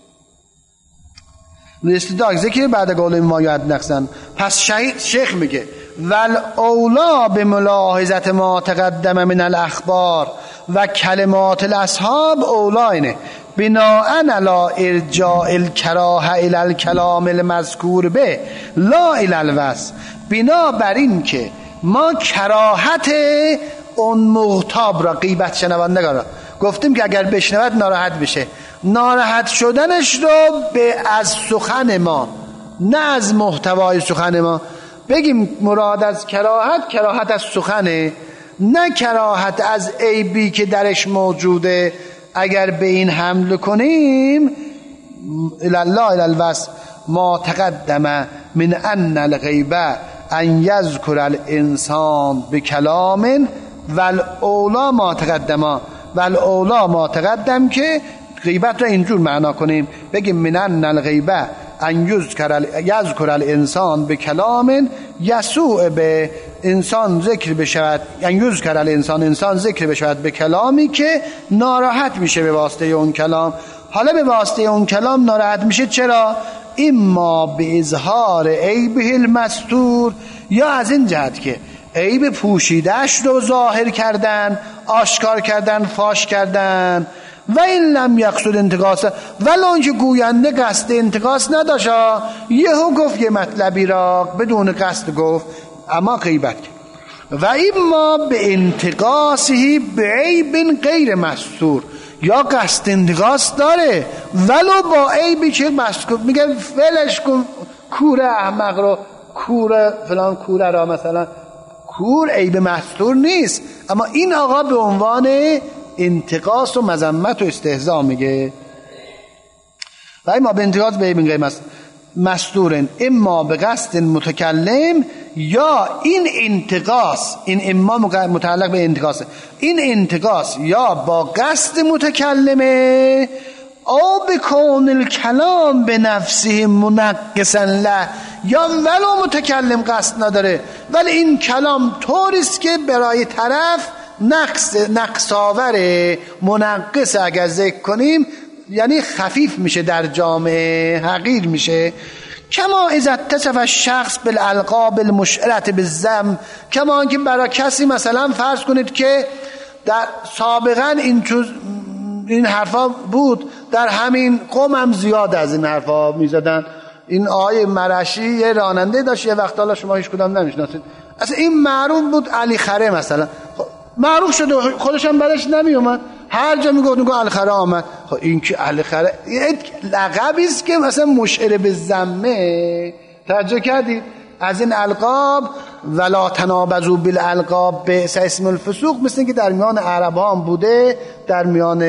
لاستدراک ذکر بعد قول ما یعد نقصا. پس شهید شیخ میگه ول اولا به ملاحظت ما تقدم من الاخبار و کلمات الاصحاب اولا اینه بناء علی ارجاء الکراهه الی الکلام المذکور به لا الی الوصف، بنا بر این که ما کراهت اون مغتاب را، غیبت شنوندگان را گفتیم که اگر بشنود ناراحت بشه، ناراحت شدنش رو به از سخن ما، نه از محتوای سخن ما، بگیم مراد از کراهت کراهت از سخنه، نه کراهت از عیبی که درش موجوده. اگر به این حمل کنیم الله الالوصف ما تقدم من ان الغیبه ان یذکر الانسان بکلام والاولا ما تقدم والاولا ما تقدم، که غیبت را اینجور معنا کنیم بگیم من ان الغیبه ان یذکر الانسان بکلام یسوع به انسان ذکر بشود، ان یذکر الانسان انسان ذکر بشود به کلامی که ناراحت میشه به واسطه اون کلام. حالا به واسطه اون کلام ناراحت میشه چرا؟ اما به اظهار عیبه المستور، یا از این جهت که عیب پوشیدهش رو ظاهر کردن، آشکار کردن، فاش کردن. و این لم یقصد انتقاص، ولو که گوینده قصد انتقاص نداشت، یهو گفت یه مطلبی را بدون قصد گفت، اما غیبت کرد. و اما به انتقاصی به عیب غیر مستور، یا قصد انتقاص داره ولو با عیبی که مستور، میگه ولش کن کوره احمق رو، کوره فلان کوره را، مثلا کور عیب مستور نیست، اما این آقا به عنوان انتقاص و مذمت و استهزاء میگه. و اما به انتقاص به عیب غیر مستورن، اما به قصد متکلم، یا این انتقاص، این اما متعلق به انتقاصه، این انتقاص یا با قصد متکلمه او بکون الکلام به نفسه منقصا له، یا ولو متکلم قصد نداره ولی این کلام طوریست که برای طرف نقص نقصاوره، منقص اگر ذکر کنیم یعنی خفیف میشه در جامعه، حقیر میشه. کما اذا اتصف الشخص بالالقاب المشعرة بالذم، کما که برای کسی مثلا فرض کنید که در سابقا این چوز این حرفا بود، در همین قوم هم زیاد از این حرفا میزدن. این آقای مرشی یه راننده داشت، یه وقت حالا شما هیچ کدام نمیشناسید، اصلا این معروف بود علی خره مثلا، معروف شده، خودش هم بعدش نمی اومد، هر جا میگفت میگفت علی خره آمد. خب این که علی خره لقبی است که مثلا مشعر به ذمه. توجه کردید؟ از این القاب ولا تنابزوا بالالقاب بئس اسم الفسوق، مثل که در میان عربا هم بوده، در میان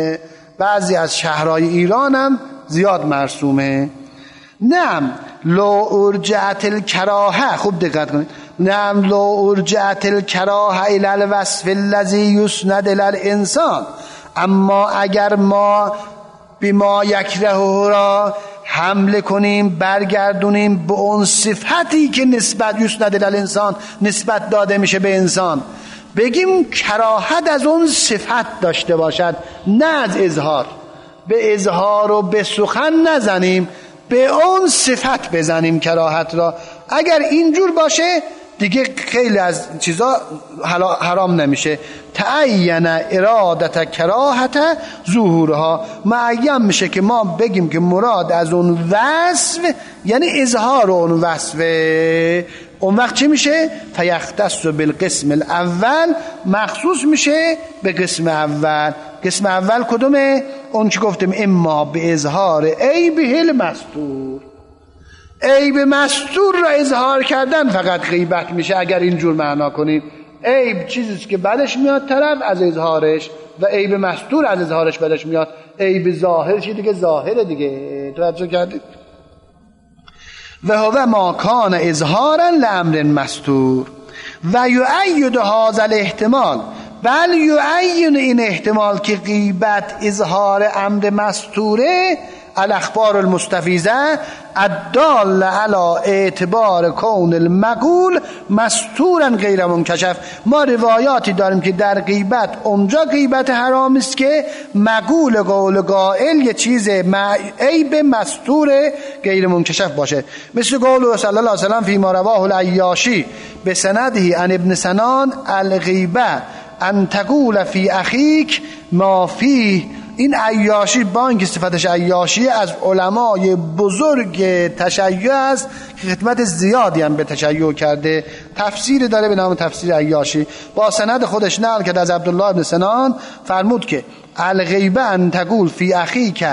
بعضی از شهرهای ایران هم زیاد مرسومه. نعم لو ارجعت الکراهه، خوب دقت کنید، نعم لو ارجعت الکراهه الی الوصف الذی یسند الی الانسان، اما اگر ما بما یکرهه را حمله کنیم، برگردونیم به اون صفتی که نسبت یسند الی الانسان نسبت داده میشه به انسان، بگیم کراهت از اون صفت داشته باشد نه از اظهار، به اظهار و به سخن نزنیم، به اون صفت بزنیم کراهت را. اگر اینجور باشه دیگه خیلی از چیزا حرام نمیشه. تعین ارادت کراهت ظهورها، معین میشه که ما بگیم که مراد از اون وصف یعنی اظهار اون وصفه. اون وقت چی میشه؟ فیختص بالقسم الاول، مخصوص میشه به قسم اول. قسم اول کدومه؟ اون چی گفتیم اما به اظهار عیبه المستور، عیب مستور را اظهار کردن فقط غیبت میشه اگر اینجور معنا کنید. عیب چیزیست که بعدش میاد طرف از اظهارش، و عیب مستور از اظهارش بعدش میاد. عیب ظاهر چی دیگه؟ ظاهره دیگه. توجه کردید؟ و هو ما کان اظهارا لامر مستور و یؤید هذا الاحتمال، بل یؤید این احتمال که غیبت اظهار امر مستوره، الاخبار المستفیضه الداله علی اعتبار کون المقول مستورا غیر منکشف. ما روایاتی داریم که در غیبت اونجا غیبت حرام است که مقول قول قائل یه چیز عیب مستور غیر منکشف باشه، مثل قول صلی الله علیه و سلم فی ما رواه العیاشی به سنده عن ابن سنان الغیبه ان تقول فی اخیک ما فیه. این عیاشی با اینکه صفتش عیاشی از علمای بزرگ تشیع است که خدمت زیادی هم به تشیع کرده، تفسیر داره به نام تفسیر عیاشی، با سند خودش نقل کرد از عبدالله بن سنان فرمود که الغیبه ان تقول فی اخیک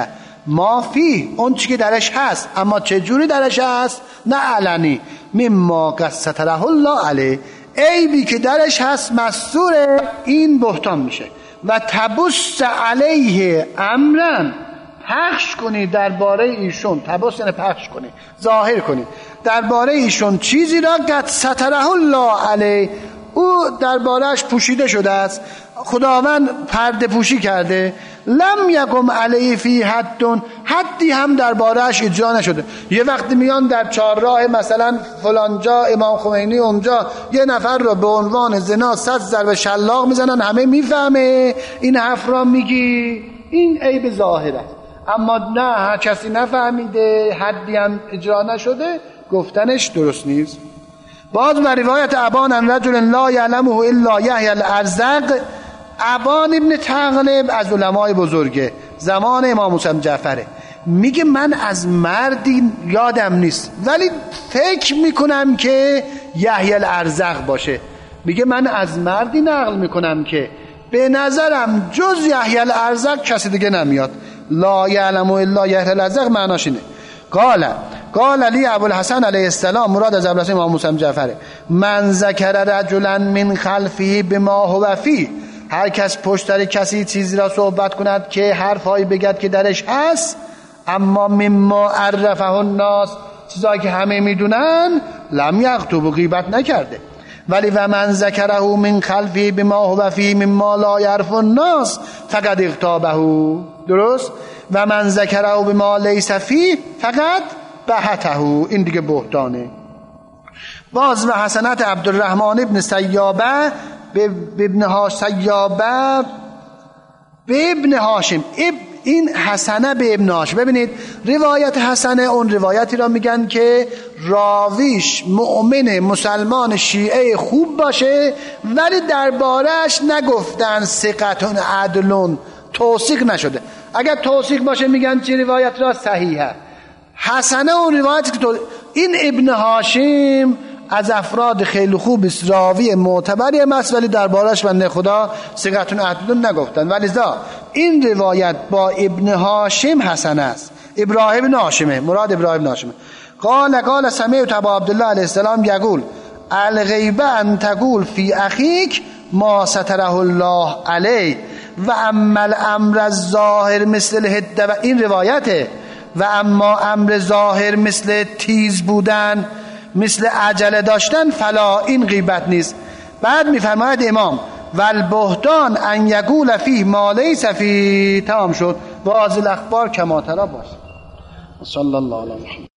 ما فی اون چی که درش هست، اما چه جوری درش هست؟ نه علنی، مما قد ستره الله علیه، عیبی که درش هست مستوره، این بهتان میشه. و تبث علیه امرن، پخش کنی درباره ایشون، تبث یعنی پخش کنی، ظاهر کنی درباره ایشون چیزی را قد ستره الله علیه، او دربارهش پوشیده شده است، خداوند پرده پوشی کرده. لم یقم علیه فی حدن، حدی هم دربارهش اجرا نشده. یه وقتی میان در چهارراه مثلا فلانجا امام خمینی اونجا یه نفر رو به عنوان زنا صد ضرب شلاق میزنن، همه میفهمه این حرف را میگی، این عیب ظاهر است. اما نه، کسی نفهمیده، حدی هم اجرا نشده، گفتنش درست نیست. باز بر روایت ابان ان رجل لا یعلمه الا یحیی الارزق، ابان ابن تغلب از علمای بزرگه زمان امام موسی جعفره، میگه من از مردی یادم نیست ولی فکر میکنم که یحیی الارزق باشه. میگه من از مردی نقل میکنم که به نظرم جز یحیی الارزق کسی دیگه نمیاد. لا یعلمه الا یحیی الارزق معناش اینه. قال قال علی ابوالحسن علیه السلام، مراد از ابوالحسن امام موسی جعفره، من ذکر رجلا من خلفه بما هو فی، هر کس پشت کسی چیزی را صحبت کند که حرفایی بگد که درش هست، اما مما عرفه الناس، چیزایی که همه میدونن، لم یغتب، غیبت نکرده. ولی و من ذکره من خلفه بما هو فی مما لا یعرف الناس فقد اغتابه، درست؟ و من ذکره بما لیس فی فقط بهته، این دیگه بهتانه. باز و حسنت عبدالرحمن ابن سیابه به ابن هاشم، سیابه به ابن هاشم، این حسنه به ابن هاشم. ببینید روایت حسنه اون روایتی را میگن که راویش مؤمن مسلمان شیعه خوب باشه ولی دربارش نگفتن ثقتون عدلون، توثیق نشده. اگر توثیق باشه میگن چه روایت را صحیحه. حسنه اون روایتی که تو... این ابن هاشم از افراد خیلی خوب است، راوی معتبری هم است ولی دربارش بنده خدا ثقتون عدلون نگفتن، ولی ذا این روایت با ابن هاشم حسن است. ابراهیم بن هاشمه، مراد ابراهیم بن هاشمه. قال قال سمعت ابا عبدالله علیه السلام یقول الغیبه ان تقول فی اخیک ما ستره الله علیه و اما الامر الظاهر مثل الهده، و این روایته. و اما امر ظاهر مثل تیز بودن، مثل عجله داشتن، فلا، این غیبت نیست. بعد میفرماید امام والبهتان ان یقول فیه ما لیس فیه، تمام شد. و از الاخبار کما تری باش. صلی الله علیه و سلم.